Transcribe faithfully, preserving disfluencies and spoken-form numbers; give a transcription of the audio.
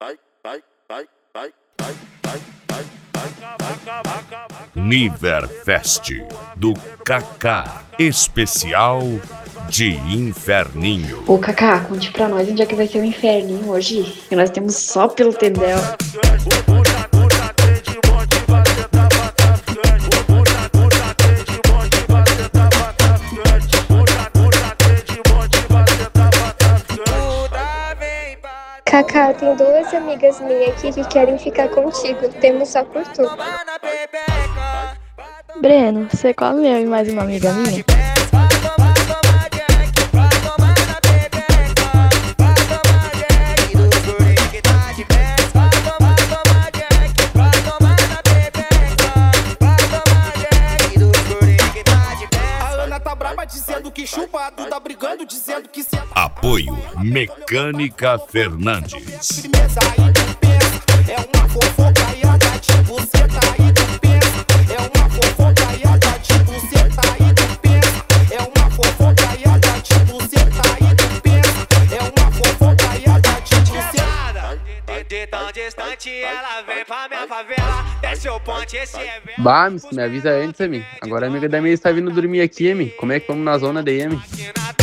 Niverfest do Kaká, especial de Inferninho. Ô Kaká, conte pra nós onde é que vai ser o Inferninho hoje, que nós temos só pelo Tendel. Kaká, tem duas amigas minhas aqui que querem ficar contigo. Temos só por tu. Breno, você come eu e mais uma amiga minha? Dizendo que chupa, tu tá brigando, dizendo que se... Apoio Mecânica Fernandes. É uma fofocaiada de buceta aí do pensa. É uma fofocaiada de buceta aí do pensa. É uma fofocaiada de buceta aí do pensa. É uma fofocaiada de buceta. De tão distante ela vem pra minha favela. Desce o ponte, esse é... Bah, me avisa antes, amigo. Agora a amiga da minha está vindo dormir aqui, amigo. Como é que vamos na zona daí, amigo?